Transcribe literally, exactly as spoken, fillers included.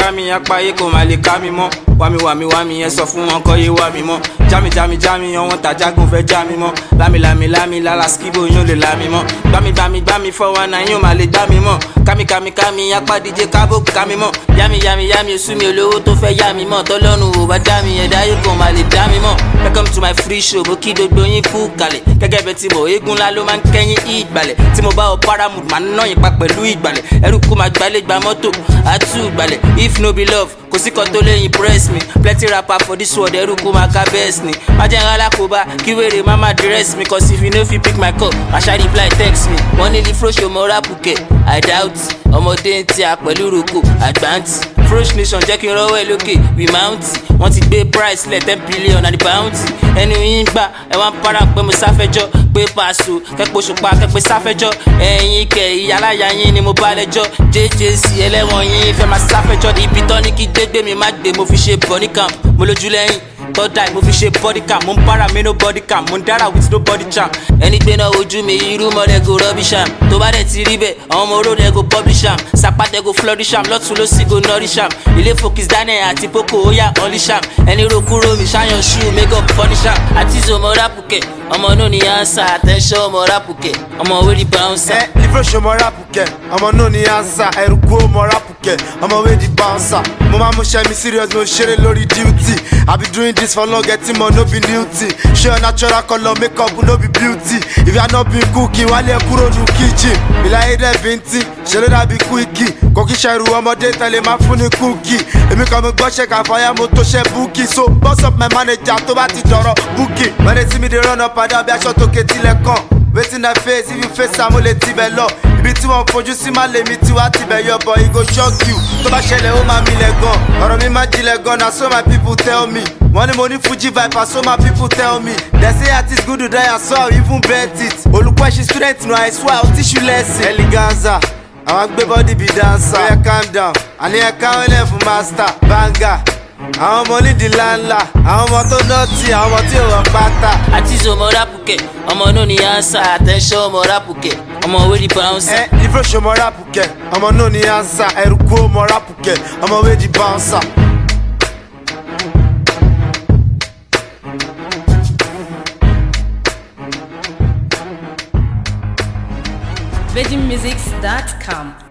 jami apáyé kò má lè ká mi mọ́ wami wami wami ẹ sọ fún wọn kọ́ yé wá mi mọ́ jami jami jami ọ̀wọ́n tajagun fẹ́ já mi mọ́ lámi lámi lámi lálá skibo yóò lè lá mi mọ́ gbami gbami gbami fọwọ́ náà yóò má lè gbá mi mọ́ kami kami kami apá díje kábò ká mi mọ́ yami yami yami oṣù mi olówó tó fẹ́ yá mi mọ́ tọ́lọ́run ò bá já mi ẹ̀dá yóò kàn má lè dá mi mọ́ welcome to my free show mo kí gbogbo yín kú kalẹ̀ gẹ́gẹ́ bẹ́ẹ̀ tí mo eégún ńlá ló máa ń kẹ́yìn ìgbàlẹ̀ tí mo bá ọ paramount máa ń ná yín pa pẹ̀lú ìgbàlẹ̀ ẹrú kó máa gbalẹ̀ gba mọ́tò àtú ìgbàlẹ̀ if no be love kò sí kan tó lè impress me plenty rapper for this world ẹrú kó máa ká best ni má jẹ́ ńlá kó bá kí wèrè má má dress me cause if you no fit pick my call àṣà reply text me wọ́n ní ní froṣo mo rap kẹ̀ I doubt ọmọdé ń tí a pẹ̀lú roko àgbáǹtì Frosh nation jẹ́ kí n rọ́wọ́ ẹ lókè we mount wọ́n ti gbé price lẹ̀ ten billion and the bounty ẹnu yín gbà ẹ wá ń para pé mo sáfẹ́jọ́ pé pàṣọ kẹ́pọ̀ ṣùpá kẹ́pẹ́ sáfẹ́jọ́ ẹ̀yin kẹ̀ ìyáláyà yín ni mo bá lẹ́jọ́ J J C ẹlẹ́wọ̀n yín fẹ́ máa sáfẹ́jọ́ ibi tán ní kí gbégbé mi má gbé mo fi ṣe body camp mo lójú lẹ́yìn tọ́da mo fi ṣe body cam mo ń para mi no body cam mo ń dára with no body charm ẹni gbé náà ojú mi irú mọ́lẹ̀ go rubbish am tó bá dẹ̀ ti rí bẹ́ẹ̀ àwọn ọmọ oró dẹ̀ go publish am sapatẹ̀ go flourish am lọ́tún ló sì go nourish am ilé focus daniel àti poco ó yà unleash am ẹni ro kúrò mi ṣáyan shoe make up punish am àti zomo rapuke ọmọ náà ní answer attention ọmọ rapuke ọmọ wey di bouncer. ẹ Frosh ọmọ rapuke ọmọ náà ní answer ẹrùkú ọmọ rapuke ọmọ wey di bouncer mo máa mú ṣẹ́ mi serious mo ṣeré lórí duty I be doing this for long getting more no be new thing show your natural colour makeup no be beauty if you are not been cooking wálé kúrò ní kitchen ìlàyé dẹ̀ bíntín ṣe ló dàbí quickie kò kí ṣe irú ọmọdé tẹ̀lé máa fún ní cookie èmi kan mo gbọ́ ṣe kàfáyà mo tó ṣe bookie so boss up my manager tó bá ti dọ̀rọ̀ bookie wẹ́n tí mi dey run up and down bí aṣọ tó ké tilẹ̀ kàn wetin I face if you face am mo lè tibẹ̀ lọ ibi tí wọ́n fojú sí má lèmi tí wàá tibẹ̀ yọ bọ̀ e go shock you tó bá ṣẹlẹ̀ ó máa milẹ̀ gan ọ̀rọ̀ mi má jilẹ̀ gan na so my people tell me wọ́n ní mo ní Fuji viper so my people tell me they say artist good to die and so I even bet it olùkọ́ ẹ̀ṣin student no I swear I'll teach you lesson. Eleganza àwọn gbé body be dancer oya calm down àní ẹ̀ka wẹ́lẹ̀ fún master banger àwọn ọmọ nídìí ńláńlá àwọn ọmọ tó nọ́ọ̀tì àwọn ọmọ tí ò wọ́n pátá. àti zomo rapuke ọmọ náà ní answer attention ọmọ rapuke ọmọ wey di bouncer. ẹ Frosh ọmọ rapuke ọmọ náà ní answer ẹrùkú ọmọ rapuke ọmọ wey di bouncer. virgin musics dot com